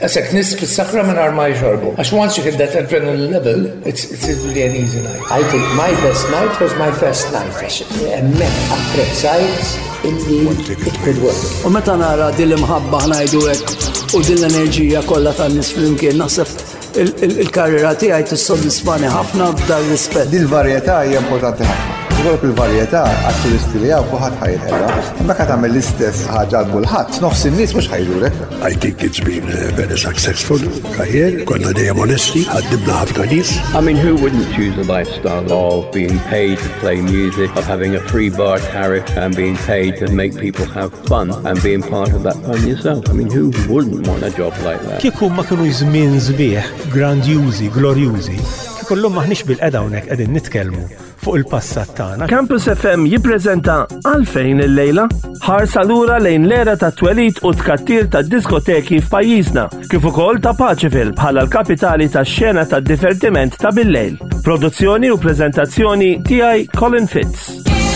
Għasek nis fil-sakra minn arma jxorbu. Għax once you hit that adrenaline level, it's really an easy night. I think my best night was my first night. Emmek apprezzajt illi it could work. U meta nara din l-imħabba ħnajdu hekk u din l-enerġija kollha tan-nies flimkien naħseb il-karriera tiegħi tissodisfani ħafna b'dar rispett. Din il-varjetà hija importanti ħafna. Jkollok il-varjetà għat-turisti li hawn kulħadd ħajrħela. Imma qed tagħmel l-istess ħaġa għal kulħadd, nofs in-nies mhux ħajdulek. I think it's been very successful career. Konna dejjem onesti, ħaddimna ħafna nies. I mean, who wouldn't choose a lifestyle of being paid to play music, of having a free bar tariff and being paid to make people have fun and being part of that fun yourself? I mean, who wouldn't want a job like that? Kieku ma kienu żmien sbieħ, grandjużi, glorjużi, kikollhom maħniex bil-qeda hawnhekk qegħdin nitkellmu fuq il-passat tagħna. Campus FM jippreżenta Għalfejn il-lejla ħarsa lura lejn l-era ta' twelid u tkattir ta' diskoteki f'pajjiżna, kif ukoll ta' Paċiville bħala l-kapitali tax-xena tad-divertiment ta' bil-lejl. Produzzjoni u preżentazzjoni tiegħi Colin Fitz.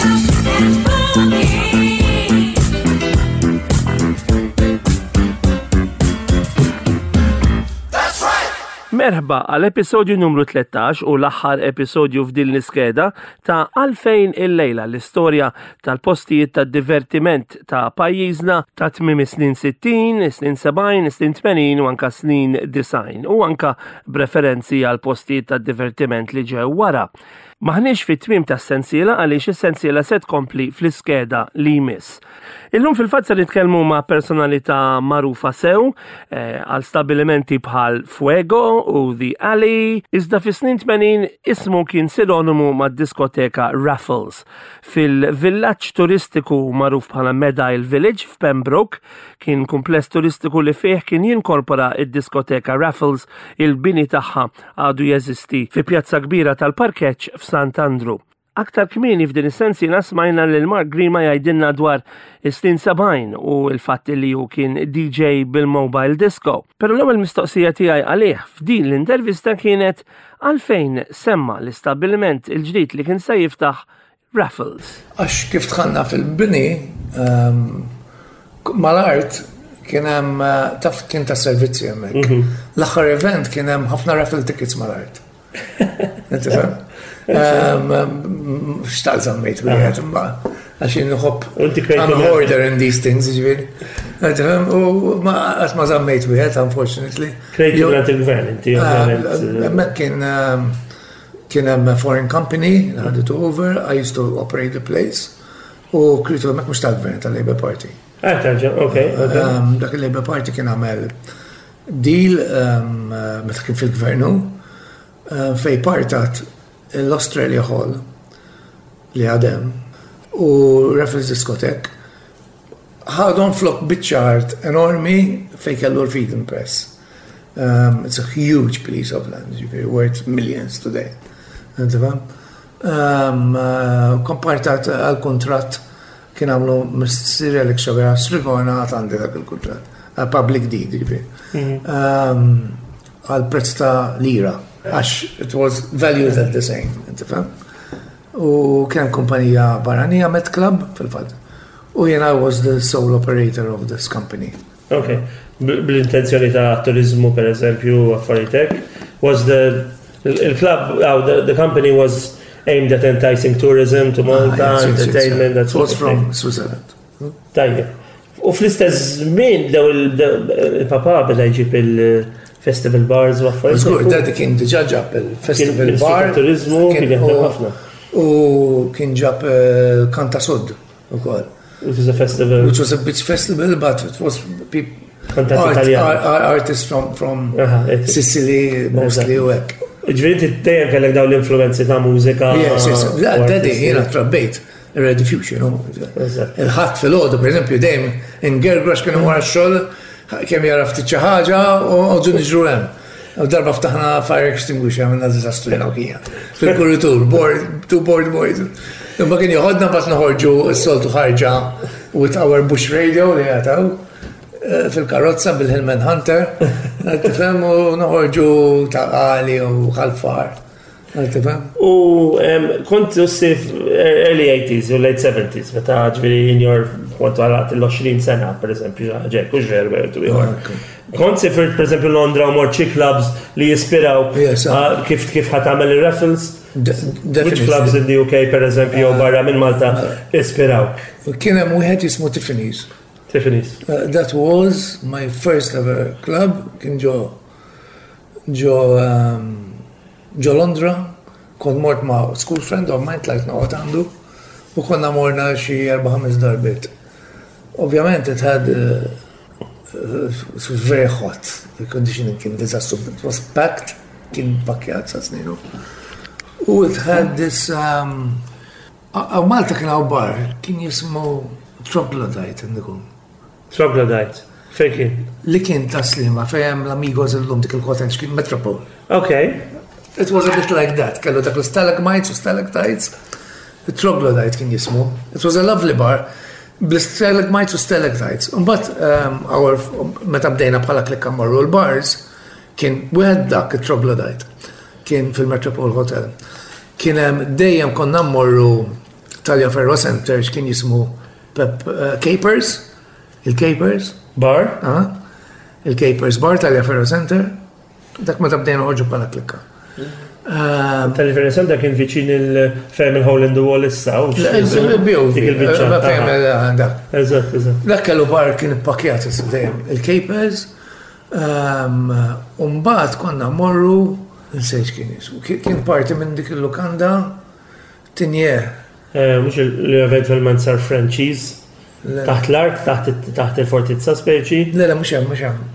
Merħba għal episodju numru 13 u l-aħħar episodju f'din l-iskeda ta' Għalfejn il-lejla, l-istorja tal-postijiet tad-divertiment ta' pajjiżna ta' tmiem snin 60, snin 70, snin 80 u anka snin 90 u anka b'referenzi għal postijiet tad-divertiment li ġew wara. Maħniex fit-tmiem tas-sensiela għaliex is-sensiela se tkompli fl-iskeda li jmiss. Illum fil-fatt se nitkellmu ma' personalità magħrufa sew għal stabilimenti bħal Fuego u The Alley, iżda fis-snin 80 ismu kien sinonimu mad-diskoteka Raffles. Fil-villaġġ turistiku magħruf bħala Medaille Village f'Pembroke kien kumpless turistiku li fih kien jinkorpora id-diskoteka Raffles, il-bini tagħha għadu jeżisti fi pjazza kbira tal-parkeġġ f'St. Andrew. Aktar kmieni f'din is-sensiela smajna lil Mark Green ma jgħidilna dwar is-snin 70 u l-fatt li hu kien DJ bil-mobile disco. Però l-ewwel mistoqsija tiegħi għalih f'din l-intervista kienet għalfejn semma l-istabbiliment il-ġdid li kien se jiftaħ Raffles. Għax kif tħanna fil-bini mal-art kien hemm kien ta' servizzi hemmhekk. L-aħħar event kien hemm ħafna raffle tickets mal-art. Inti fem? Xtaq zammejt wieħed imma għax inħobb I'm a hoarder in these things, ġifieri. Inti fem? U qatt ma zammejt wieħed unfortunately. Krejtu għand il-gvern inti hemmhekk kien hemm foreign company had it over, I used to operate the place u kritu hemmhekk mhux tal-gvern tal-Labour Party. Dak il-Labour Party kien għamel deal meta kien fil-gvernu fej partat l-Australia Hall li għadem u Raffles Discotheque ħadhom flok bitċart enormi fej kellu l-Freedom Press. It's a huge piece of land, worth millions today. Kompartat għal-kontrat kien għamlu Mr. Alex Xabera Srigona għandi dak il-kontrat, public deed, għal-prezz ta' lira. Għax it was valued at the same, intifem. U kien kumpanija barranija Met Club fil-fad. U jena was the sole operator of this company. Okay. Bl-intenzjoni ta' turizmu per eżempju affaritek, was the company was aimed at enticing tourism to Malta, entertainment, that was from Switzerland. Tajjeb. U fl-istess żmien daw il-papa beda jġib il-festival bars u affarijiet. Żgur, da kien diġà ġab il-festival bar. Turizmu kien jaħdem ħafna. U kien ġab Kanta Sud ukoll. Which is a festival. Which was a beach festival, but it was artists from Sicily mostly u hekk. Ġifieri tittejjem kellek dawn l-influenzi ta' mużika. Daddy jiena trabbejt Red Fusion. Il-ħadd fil-għodu, per eżempju, dejjem in Gergrush kienu wara x-xogħol kemm jara ftit xi ħaġa u ġu niġru hemm. U darba ftaħna fire extinguisher għamilna diżastru kija. Fil-kuritur, two board boys. Imma kien joħodna bas noħorġu s-soltu ħarġa with our bush radio li għataw fil-karozza bil-Hillman Hunter, tifhem, u noħorġu taqali u ħalfar. U kont ussif early 80s u late 70s, meta ġviri in your kont għalat l-20 sena, per eżempju, ġek, ux verbertu ieħor. Kont sifert, per eżempju, Londra u morċi clubs li jispiraw kif ħatamel il-raffles? Which clubs in the UK, per eżempju, barra minn Malta jispiraw? Kien hemm wieħed jismu Tiffany's. Tiffany's. That was my first ever club, kien ġo Londra, kont mort ma' school friend of mine, tlajt noqgħod għandu, u konna morna xi 4-5 darbiet. Ovvjament, it had it was very hot. The conditioning kien disaster. It was packed, kien pakkjat sa' sninu. U it had this Malta kien għaw bar, kien jismu Troglodyte indikum. Troglodyte? Fej kien? Li kien taslima, fejem l-amigos l-lum dik il-cottage, kien Metropole. Okay. It was a bit like that. Kellu dak l-stalagmites u stalactites. Troglodyte kien jismu. It was a lovely bar. Bl-stalagmites u stalactites. But meta bdejna bħala klikka marru l-bars, kien wieħed dak il-Troglodyte. Kien fil-Metropole Hotel. Kien dejjem konna mmorru Talja Ferro Center, kien jismu Capers. Il-Capers. Bar? Il-Capers Bar, Talja Ferro Center. Dak meta bdejna ħorġu bħala klikka. Tal-Ferro Center kien viċin il-Family Hole in the Wall issa. Eżatt. Dak kellu bar kien ippakjat dejjem il-Capers. Mbagħad konna morru nsejx kien jismu. Kien parti minn dik il-lukanda Tinje. Mhux l-eventualment sar franchise taħt l-art, taħt il-fortizza speċi? Le, mhux hemm.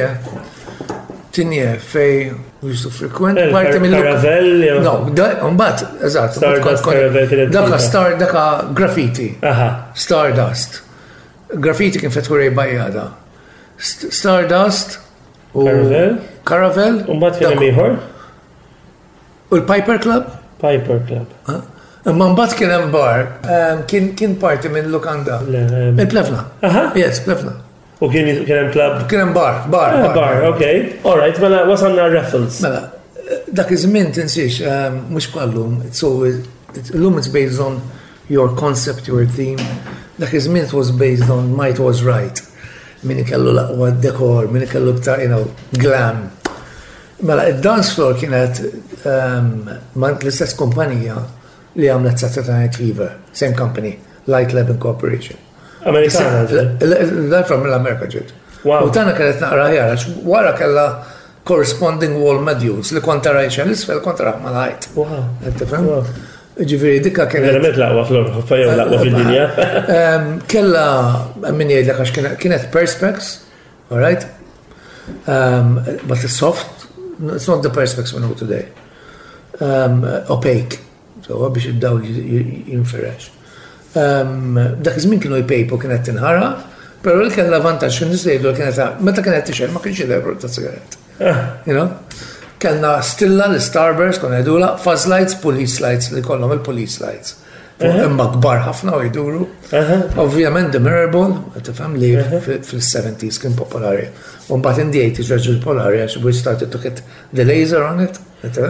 Tinje fej we used to frequent parti mill Caravel? No, mbagħad, eżatt. Stardust Caravel. Daka graffiti. Stardust. Graffiti kien fetwurej bajjada. Stardust u Caravel. Mbagħad kien hemm ieħor? U l-Piper Club? Piper Club. Imma mbagħad kien hemm bar, kien parti minn Lukanda. Il-Plevna. Yes, Plevna. U kien hemm club? Kien hemm bar, okay. All right, mela wasalna raffles. Mela, dak iż-żmien tinsiex mhux bħallum, it's based on your concept, your theme. Dak iż-żmien it was based on might was right. Min ikellu laqwa dekor, min ikellu glam. Mela, id-dance floor kienet l-istess kumpanija li għamlet Saturday Night Fever, same company, Light Lab Corporation. Amerikana? From l-Amerika ġid. Wow. U tana kienet naqra ħjara, wara kella corresponding wall modules li konta rajxa l-isfel konta raħma l-ħajt. Wow. Għettifem? Ġifiri, dikka kienet. Verament laqwa fl-Europa, jew laqwa fil-dinja. Kella, minn jgħidlek għax kienet Perspex, all right? But it's soft, it's not the Perspex we know today. Opaque, so biex id-dawl jinferex. Dak iż-żmien kienu jpejpu kienet tinħara, però li kellha vantaġġ x'in nisejdu kienet meta kienet tixel ma kienx jidher ta' sigaret. You know? Kellna stilla l-Starburst kon għedula, fuzz lights, police lights li kollhom il-police lights. Imma kbar ħafna u jduru. Ovvjament the Mirrorball, tifhem li fil-70s kien popolari. U mbagħad in the 80s reġgħu popolari għax we started to get the laser on it.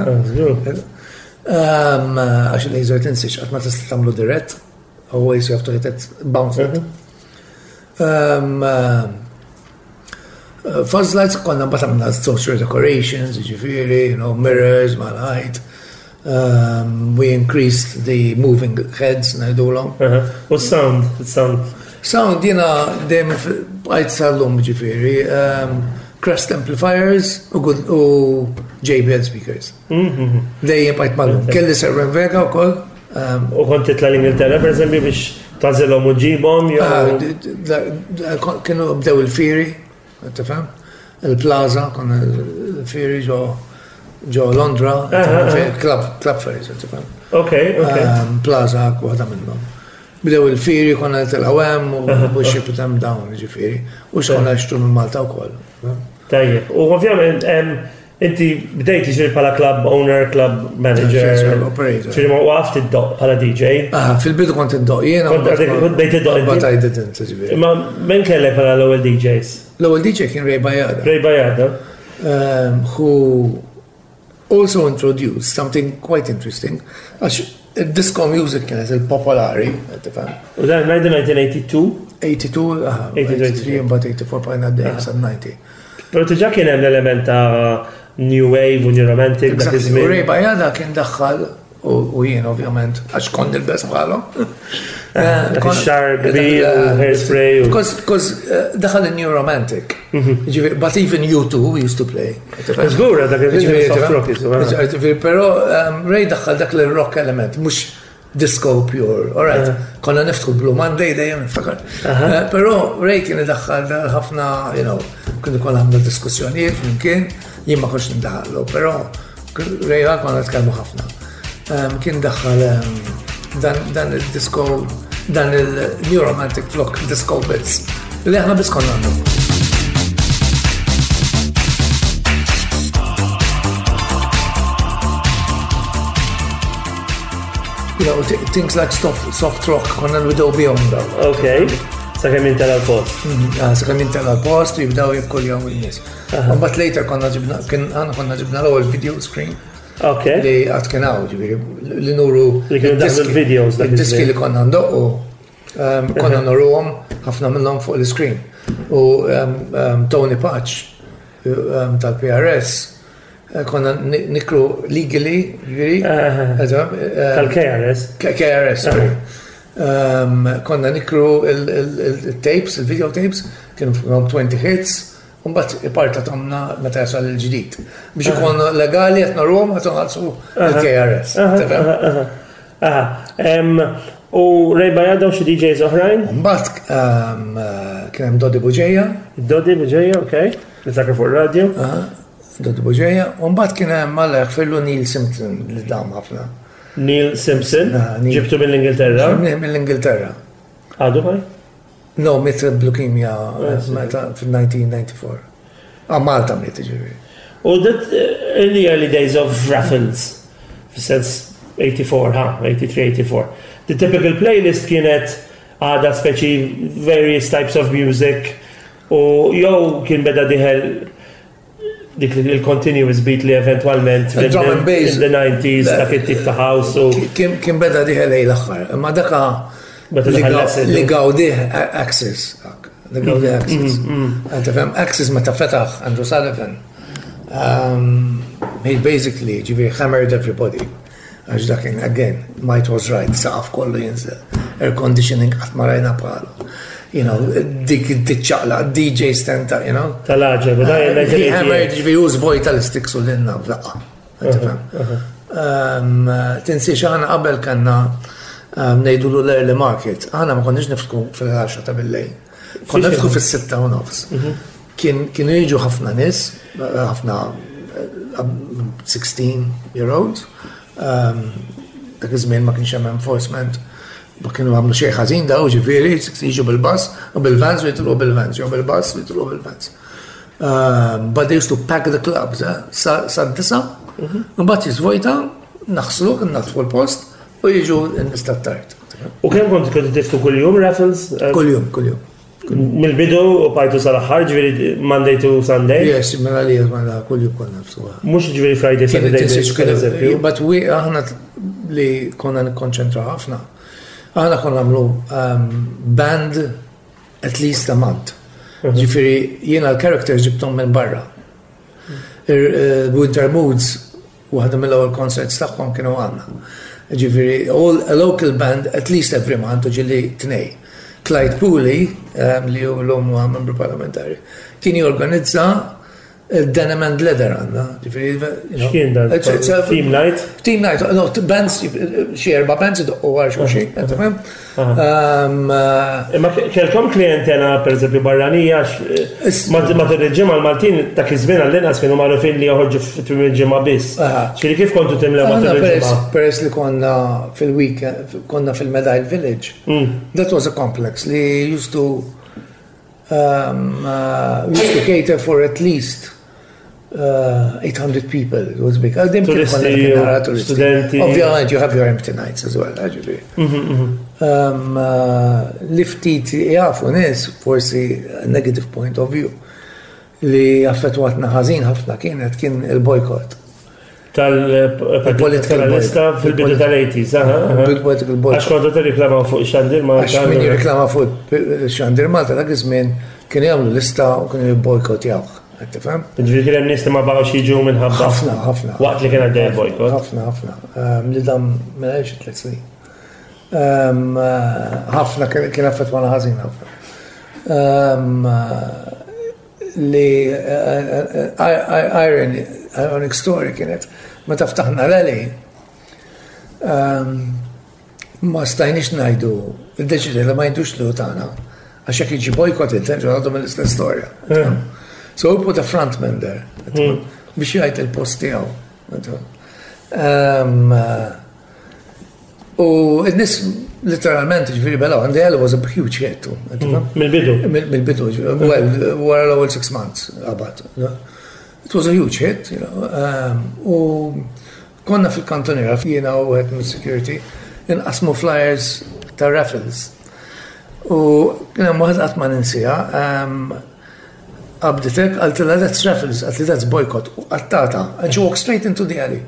Għax il-laser tinsiex qatt ma tista' tagħmlu dirett. Always you have to hit it, bounce it. Fuzz lights konna batamna social decorations, ġifiri, mirrors, malajt. We increased the moving heads, najdulom. What sound? Sound, dem għajt sal-lum ġifiri. Crest amplifiers u JBL speakers. Dejjem għajt mal-lum. Kelli Serven Vega u koll. U kont titla l-Ingilterra, per eżempju, biex tażilhom u ġibhom? Kienu bdew il-Firi, tifhem? Il-Plaza, konna il-Firi ġo Londra, Club Fairs, tifhem? Okay. Plaza, waħda minnhom. Bdew il-Firi, konna il-Awem u Ship Them Down, ġifieri. U xkonna xtru minn Malta wkoll. Tajjeb. U ovvjament inti bdejt iġri pala club owner, club manager, operator. ġiri ma waqft id-doq pala DJ. Fil-bidu kont id-doq, jena. Kont bdejt id-doq. But I didn't, ġiviri. Ma men kellek pala l-ewel DJs? L-ewel DJ kien Ray Bajada. Ray Bajada. also introduced something quite interesting. Disco music kienet il-popolari, tifhem. U dan ngħidu 1982? 83, but 84 bajna d-dejja sa-90. Pero tiġa kien hemm l-element ta' New Wave u New Romantic dak iż-żmien. U Ray Bajada kien daħħal u jien ovvjament għax kont il-best bħalhom. Shark, Hairspray. Because daħal il-New Romantic. But even U2 used to play. Żgura dak il-soft rock. Pero Ray daħħal dak l-rock element, mhux disco pure. All right. Konna niftħu Blue Monday dejjem niftakar. Pero Ray kien daħħal ħafna, kien ikun għamlu diskussjonijiet minn jien ma konx nindaħħallu, pero Ray konna nitkellmu ħafna. Kien daħħal dan il-disco, dan il-New Romantic Flock disco bits. Li aħna biss konna għandu. Things like soft rock, konna l-bidaw bijom daw. Okay. Sakemm jintela l-post. Sakemm jintela l-post, jibdaw jekkoljom il-nies. But later konna ġibna l-ewwel video screen. Okay. Li għad kien għaw, li nuru il-videos. Il-diski li konna ndoqqu, konna nurruhom ħafna minnhom fuq l-screen. U Tony Patch tal-PRS konna nikru legally, tal-KRS. KRS, sorry. Konna nikru il-tapes, il-video tapes, kienu 20 hits, Umbat parta tomna meta jasal il-ġdid. Biex ikun legali qed narhom qed nħallsu il-KRS. U Ray Bajada u xi DJs oħrajn? Mbagħad kien hemm Dodi Buġejja. Dodi Buġejja, okej. Nitakar fuq ir-radju. Dodi Buġejja. U mbagħad kien hemm Malek fillu Neil Simpson li dam ħafna. Neil Simpson? Ġibtu mill-Ingilterra? Mill-Ingilterra. Għadu baj? No, mit leukemia fil-1994. Malta mit ġivi. U that in the early days of Raffles, since 84, 83-84, the typical playlist kienet għada speċi various types of music u jow kien beda diħel dik il-continuous beat li eventualment in the 90s dak it-tip ta' house u kien beda diħel l-axħar, ma daka li gawdih Axis. Li gawdih Axis. Għantifem, Axis meta fetaħ Andrew Sullivan, he basically hammered everybody. Għax dakin, again, might was right, saqaf kollu jinżel. Air conditioning għatmarajna bħalu. Dik ċaqla, DJ stenta, Tal-ħagġa, he hammered, use voitalistics u l-inna, f'daqqa. Tinsi xaħna qabel kanna nejdu l-early market. Għana ma konniex nifku fil-10 ta' bil-lejn. Konna nifku fil-6 u nofs. Kienu jiġu ħafna nis, ħafna 16-year-olds. Dak iż-żmien ma kienx hemm enforcement, ma kienu għamlu xejn ħażin daw ġifieri jiġu bil-bass u bil-vans u jitlu bil-vans, jew bil-bass u jitlu bil-vans. But they used to pack the clubs sa' d-disa, u mbagħad jiżvojta, naħslu, naħtfu l-post u jiġu n-istat tard. U kemm kont tiftu kuljum raffles? Kuljum. Mill-bidu u pajtu sal-aħħar, ġifieri Monday to Sunday? Yes, mela li jazmana kuljum konna nfsuha. Mhux ġifieri Friday, Saturday. But aħna li konna nikkonċentra ħafna. Aħna konna nagħmlu band at least a month. Ġifieri jiena l-characters ġibthom minn barra. Winter Moods waħda mill-ewwel concerts tagħhom kienu għandna. Ġifieri a local band at least every month u ġili tnej. Clyde Pooley, li hu l-omu membru parlamentari, kien jorganizza Denim and Leather għanna. X'kien dan? Team night? Team night, no, bands, xierba bands u għarx u xie, Ma kelkom klientela, per eżempju, barranija, ma t-reġima l-Maltin ta' kizmin għall-inqas kienu marrufin li joħorġu f-tmim il-ġimma biss. Xiri kif kontu timla ma t-reġima? Peress li konna fil-weekend, konna fil-Medail Village. That was a complex li used to cater for at least 800 people. It was big. Studenti. Obviously, you have your empty nights as well. Liftit jafu nis, forsi a negative point of view, li affettwatna ħażin ħafna kien il-boycott. tal-lista fil-bidu tal-80s, Political boycott. Għax kontu t-riklamaw fuq Xandir Malta. Għax min jirriklama fuq Xandir Malta dak iż-żmien kien jagħmlu lista u kienu jibbojkotjawh. Tifhem? Ġifieri kien hemm nies li ma baqgħux jiġu minħabba. Ħafna. Waqt li kien għaddej bojkott. Ħafna. Li dam minn 3 snin. Ħafna kien affettwana ħażin ħafna. Li ironic story kienet meta ftaħna l-għali ma stajniex ngħidu id-deċiżjoni li ma jindux li tagħna għax jekk jiġi bojkott il-tenġu għadhom l-istess storja. So we put a frontman there biex jgħid il-post tiegħu. U n-nies literalment ġifieri Bella Għandela was a huge hit. Mill-bidu. Well, wara l-ewwel 6 months qabad. It was a huge hit, you know. U konna fil-kantoniera jiena u għed mill-security inqasmu flyers ta' raffles. U kien hemm waħed qatt ma ninsija qabditek għaltila that's raffles, għaltila that's boycott, u għattata, and she walked straight into the alley.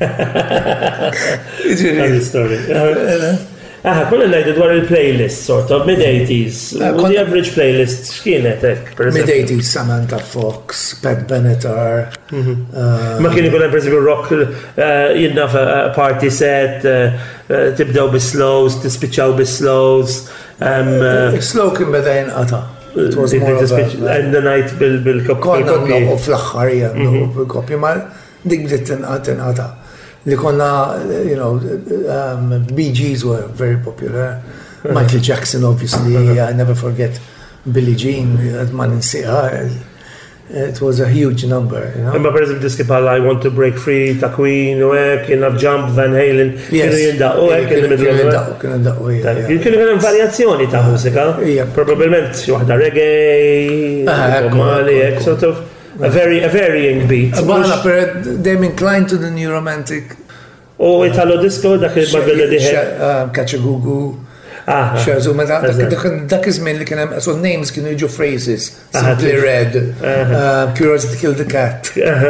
Kuna najdu dwar il-playlist, sort of, mid-80s. The average playlist, x'kienet hekk? Mid-80s, Samantha Fox, Pat Benatar. Ma kien ikun hemm pereżempju rock, jinnaf party set, tibdew bis-slows, tispiċċaw bis-slows. Slow kien beda jinqata'. It was more of and the night bil-kopji. Konna u fl-axħarija, bil-kopji, ma dik bdiet tinqata. Li konna, you know, Bee Gees were very popular. Michael Jackson, obviously, I never forget Billie Jean, ma ninsiha. It was a huge number, you know. Imma per eżempju diski bħal I Want to Break Free ta' Queen u hekk, kien Jump, Van Halen, kienu jindaqqu hekk kienu jindaqqu. Kienu hemm varjazzjoni ta' mużika. Probabilment xi waħda reggae, Mali, hekk sort of a varying beat. Baħna per them inclined to the new romantic. U Italo disco dak il-bagħda diħed. Kaċagugu. Xazu, ma dak iż-żmien li kien hemm so names kienu jiġu phrases. Simply Red, Curiosity Killed the Cat,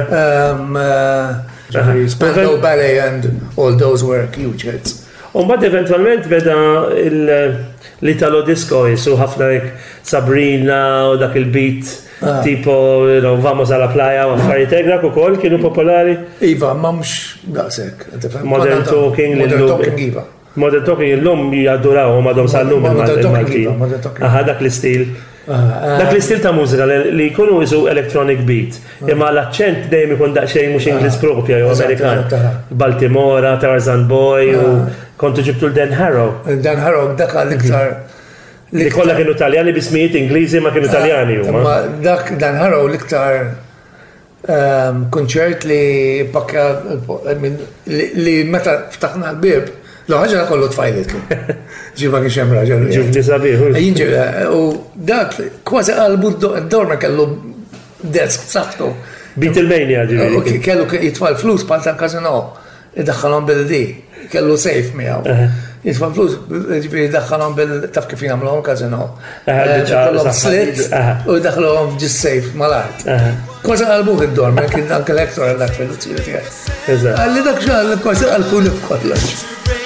Spandau Ballet and all those were huge hits. Mbagħad eventwalment beda l-Italo disco jisu ħafna Sabrina u dak il-beat tipo Vamos alla playa u affarijiet egrak ukoll kienu popolari. Iva, ma mhux daqshekk. Modern Talking Iva. Modern Talking il-lum jadduraw u madhom sal-lum il-Malti. Dak l-istil. Dak l-istil ta' mużika li jkunu jisu electronic beat. Imma l-accent dejjem ikun daqsxejn mhux Ingliż propja jew Amerikan. Baltimora, Tarzan Boy u kontu ġibtu l-Dan Harrow. Dan Harrow dak l-iktar. Li kollha kienu Taljani bismijiet Ingliżi ma kienu Taljani huma. Ma dak Dan Harrow l-iktar kunċert li pakka li meta ftaħna l-bib. Lo ħaġa kollu tfajlet li. Ġiba kien xem raġel. Ġifni sabiħu. U dak kważi qalbu d-dorma kellu desk b'saħħtu. Beatlemania ġibi. Kellu jitfall flus bħal ta' kazino. Iddaħħalhom bil-di. Kellu sejf miegħu. Jitfall flus ġibi jiddaħħalhom bil-taf kif jagħmluhom kazino. Kellhom slit u jiddaħħluhom ġis-sejf mal-art. Kważi qalbu id-dorma kien anke l-ektor dak fil-uzzju tiegħek. Għalli dak xogħol kważi qalbu li b'kollox.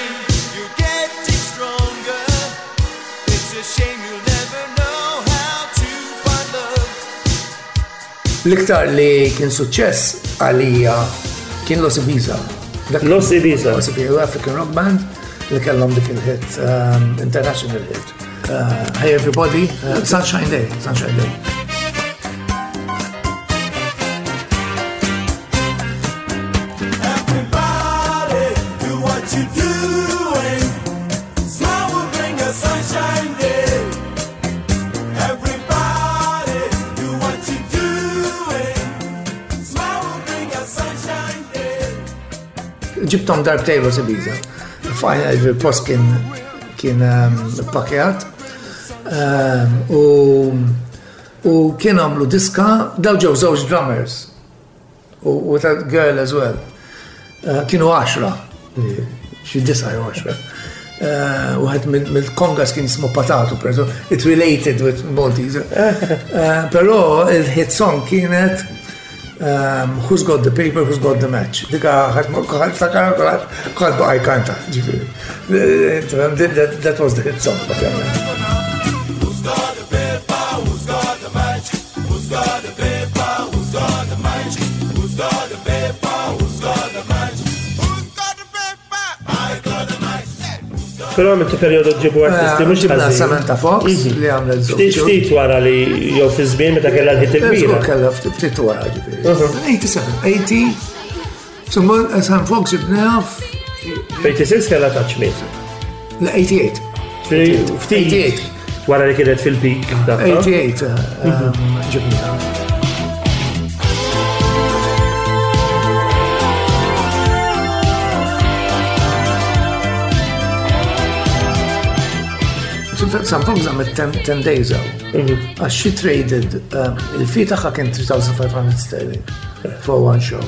L-iktar li kien suċċess għalija kien Los Ibiza. Los Ibiza. Los Ibiza, African rock band li kellhom dik il-hit, international hit. Hey everybody, Sunshine Day. Everybody, do what you doing. Smile will bring a sunshine day. Everybody, do what you doing. Smile will bring a sunshine day. Ġibtom darbtej Los Ibiza. Final il-post kien pakjat u kien għamlu diska daw ġew żewġ drummers u ta' girl as well. Kienu 10, xi 9 u 10. U għed mill-kongas kien ismu Patato, it related with Maltese. Però il-hit song kienet Who's got the paper, who's got the match. Dika ħad fakar, ħad baqaj kanta, ġifiri. That was the hit song, pratikament. Who's got the paper? Who's got the match? Who's got the paper? Who's got the match? Who's got the paper? Who's got the match? Who's got the paper? I got the match. Però għamiltu periodu ġibu artisti mux Ġibna ħażin. Samantha Fox li għamlet Ftit wara li jew fi żmien meta kellha l-ħit Żgur il-kbira. kella ftit wara ġifiri. 87, 80. Summa Sam Fox ġibnaha F'86 kellha taċmiet. l-88. Ftit wara li kienet fil-peak. 88 ġibnaha. Sam Fox għamet 10 days għax she traded il-fee taħħa kien 3,500 sterling for one show.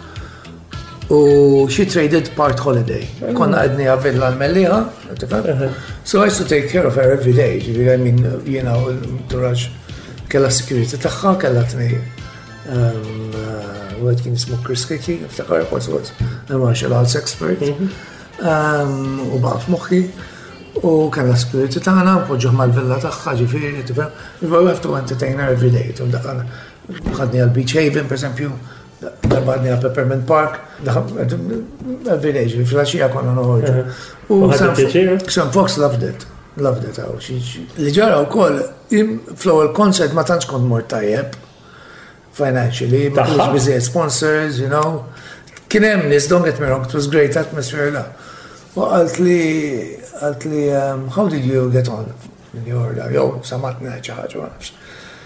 U she traded part holiday. Konna għadni għavilla l-melliħa, so I used to take care of her every day. I mean, turaġ kella security taħħa, kella tni għed kien ismu Chris Kiki, ftakar was a martial arts expert. U baqaf moħħi. U kalla security taħna, poġġuħ mal-villa taħħa ġifiri, tifem. We have to entertain her every day. Ħadni għal-Beach Haven, per esempio, darbadni għal-Peppermint Park, every day, ġifiri, fil-ħaxija konna noħorġu. U Sam Fox loved it. Li ġara u koll, flow il-concert ma tantx kont mort tajjeb, financially, ma kienx biżejjed sponsors, you know. Kien hemm nies, don't get me wrong, it was great atmosphere la. U għalt li, how did you get on? Jow, samatna ħaġa, ma nafx.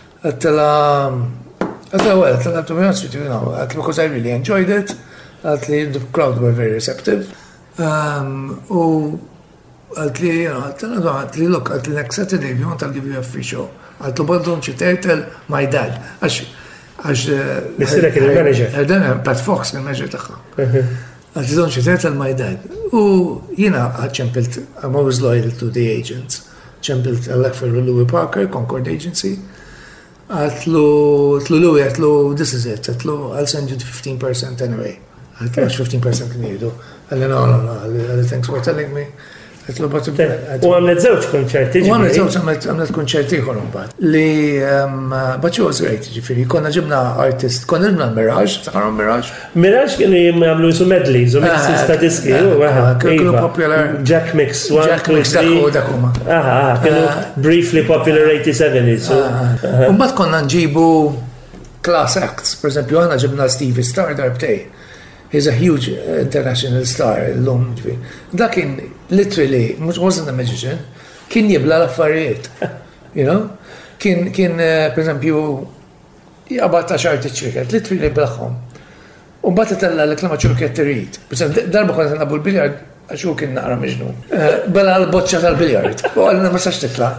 Għalt to be honest with you, because I really enjoyed it, għalt li the crowd were very receptive. U għalt li, look, għalt li next Saturday, if you want, I'll give you a free show. Għalt li bħaldun ċitaj tell my dad. Għax, Missira kien il-manager. Pat Fox, il-manager taħħa. Għalti don ċitet għal my dad. U jina ċempilt, I'm always loyal to the agents. ċempilt għallak for Louis Parker, Concord Agency. Għatlu Louis, għatlu, this is it. Għatlu, I'll send you 15% anyway. Għatlu, 15% knidu. Għalli, no, għalli, thanks for telling me. U għamlet zewċ konċerti ġifiri? U għamlet zewċ għamlet konċerti ħorum bad. Li, but she was great ġifiri, konna ġibna artist, konna ġibna Mirage, taqarom Mirage? Mirage kienu jgħamlu jisu medleys, u mixes ta' diski, kienu popular. Jack Mix, Jack Mix, dakuma. Kienu briefly popular 87s. Bad konna nġibu class acts, per esempio, għana ġibna Stevie Star darbtej. He's a huge international star, l-lum ġifiri. Dakin, literally, wasn't a magician, kien jibla l-affarijiet, you know? Kien, per esempio, jgħabata xarti ċirket, literally blaħħom. U bata tella l-klama ċurket t-rit. Darba konna t-nabu l-biljard, għaxu kien naqra meġnu. Bela l-bocċa tal-biljard, u għalna ma sax titla.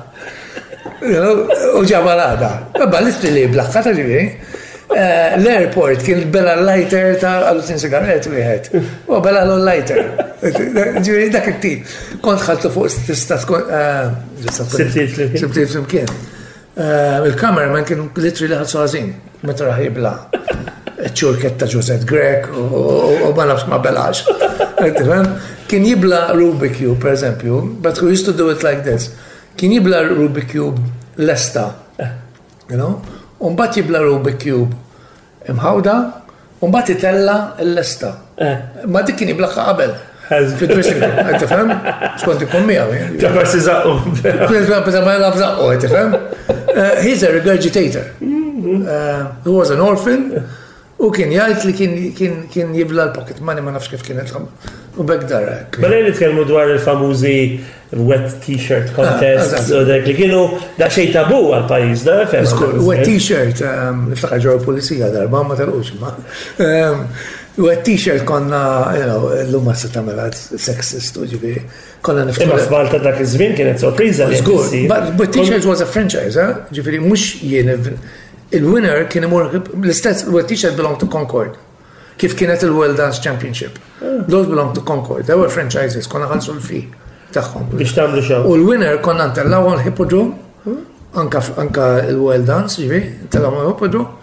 U ġaba l-għada. Baba, literally, blaħħata ġiviri. L-airport kien bela l-lighter ta' għallutin sigaret u jħed. U bela l-lighter. Ġiviri, dak it-tip. Kont ħaltu fuq s-tistat Sibtiet flimkien. Il-cameraman kien literally ħalsu għazin. Meta raħ jibla. ċurket ta' Joseph Grek u ma nafx ma belax. Kien jibla Rubik Cube, per esempio, but we used to do it like this. Kien jibla Rubik Cube lesta. You know? Umbat jibla Rubik Cube imħawda, umbat jitella l-lesta. Ma dik kien jiblaħħa qabel. Fit-dressing room, għed tifem? Skont ikun miegħu. Ta' farsi zaqqu. Peta ma jlaf zaqqu, għed tifem? He's a regurgitator. He was an orphan, u kien jgħid li kien jibla l-pocket money, ma nafx kif kienet u bekk dara. Bħalaj nitkellmu dwar il-famużi wet t-shirt contest, u dak li kienu da xej tabu għal-pajis da, wet t-shirt, niftaħħa ġor polizija darba, ma tal-ux, ma. Wet t-shirt konna, l-lumma s-tamela sexist, u ġibiri, konna niftaħħa. Imma f'Malta dak iż-żmien kienet sorpriża li but t-shirt was a franchise, ġibiri, mux jien il-winner kien imur, l-istess, wet t-shirt belong to Concord. Kif kienet il-World Dance Championship. Those belong to Concord. They were franchises, konna ħalsu l-fi taħħom. Biex tamlu xaw. U l-winner konna ntellaw għal-Hippodrome, anka il-World Dance, ġivi, ntellaw għal-Hippodrome,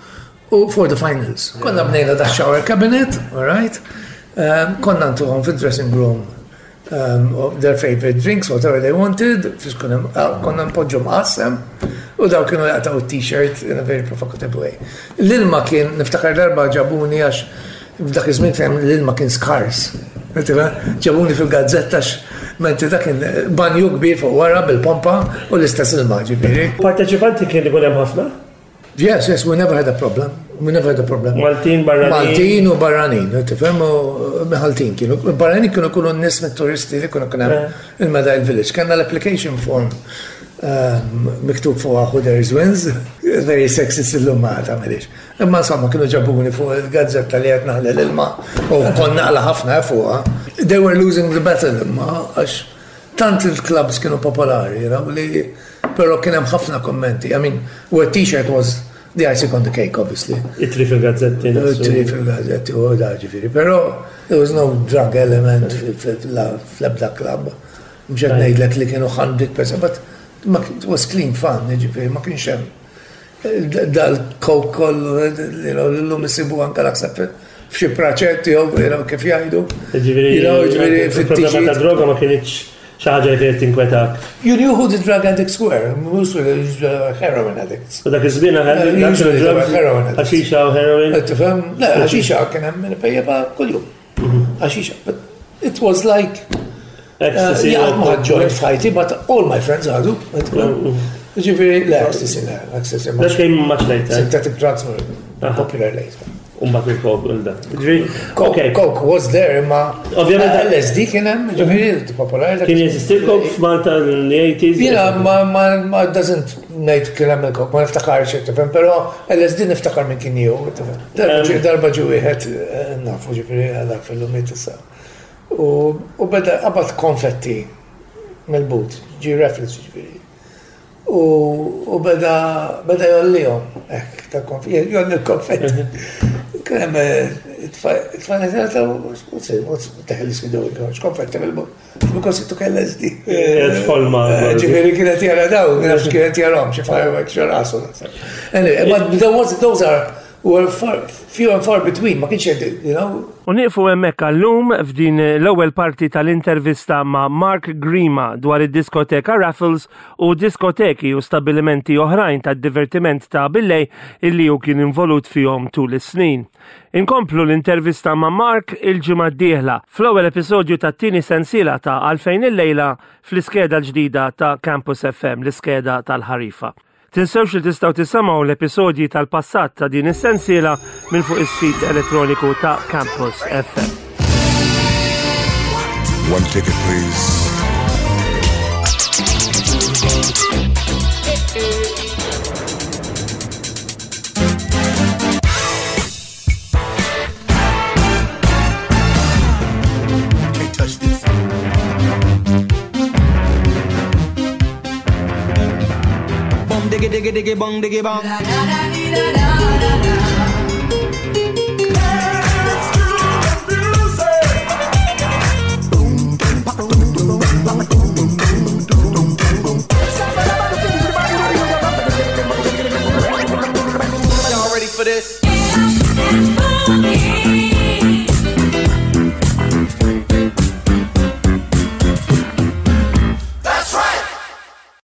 U for the finals. Konna bnejna da shower cabinet, all right? Konna ntuħom fil-dressing room their favorite drinks, whatever they wanted, konna npoġġu mqassem, u daw kienu jaqtaw t-shirt in a very provocative way. L-ilma kien, niftakar darba ġabuni għax, f'dak iż-żmien fehem l-ilma kien skars. Ġabuni fil-gazzetta menti dak kien banju kbir fuq wara bil-pompa u l-istess ilma ġifieri. Parteċipanti kien ikun hemm ħafna? Yes, we never had a problem. Maltin, barranin. Maltin u barranin, tifhem u meħaltin kienu. Barranin kienu kunu n-nies mit-turisti li kienu il-Madail Village. Kanna l-application form miktub fuq who there is wins. Very sexy s-illumma għamelix. Imma insomma kienu ġabuni fuq il-gazzetta li għetna l-ilma u konna għala ħafna fuqa. They were losing the battle imma għax tant il-clubs kienu popolari, pero kien hemm ħafna kommenti. I mean, where t-shirt was the icing on the cake, obviously. It-tri fil-gazzetti. It-tri fil-gazzetti, u da ġifiri. Pero there was no drug element fl-ebda club. Mġed nejdlek li kienu 100%, but it was clean fun, ġifiri, ma kienx hemm dal-coke kollu, l-lum isibu anka l-aksab f'xi praċetti, kif jgħidu. Ġifiri, il-problema ta' droga ma kienx xaħġa li kienet tinkwetak. You knew who the drug addicts were. Mostly heroin addicts. U dak iż-żmien heroin. Għaxixa u heroin. Tifhem? Le, għaxixa kien hemm pejjeba kuljum. Għaxixa. But it was like ma joint fighty, but all my friends għadu. Ġifieri, le, ecstasy, le. That came much later. Synthetic drugs were popular later. Umbat il-coke il-da. Coke was there, ma LSD kien hemm, ġifieri popolari. Kien jesisti coke f'Malta l-80s? Jina, ma doesn't ngħid kien hemm il-coke, ma niftakarx, però LSD niftakar minn kien jew. Darba ġu wieħed nafu ġifieri għalak fil-lumiet issa. U beda qabad konfetti mill-but, ġi reflex ġifieri. U beda jollihom, jolli l-konfetti. Kien it-fanet what's the hell is he doing? X'konfetti mill-but. Because it took LSD. Ġifieri kienet jara daw, kienet jarahom, xi fireworks ġarasu. Anyway, but those were few and far between, ma kienx U nieqfu hemmhekk għallum f'din l-ewwel parti tal-intervista ma' Mark Grima dwar id-diskoteka Raffles u diskoteki u stabilimenti oħrajn tad-divertiment ta' billej illi hu kien involut fihom tul is-snin. Inkomplu l-intervista ma' Mark il-ġimgħa d-dieħla fl-ewwel episodju tat-tieni sensiela ta' Għalfejn il-lejla fl-iskeda l-ġdida ta' Campus FM, l-iskeda tal-ħarifa. Tinsewx li tistgħu tisimgħu l-episodji tal-passat ta' din is-sensiela minn fuq is-sit elettroniku ta' Campus FM. One ticket, please. Can't touch this. Diggy diggy diggy bong diggy bong. Y'all ready for this?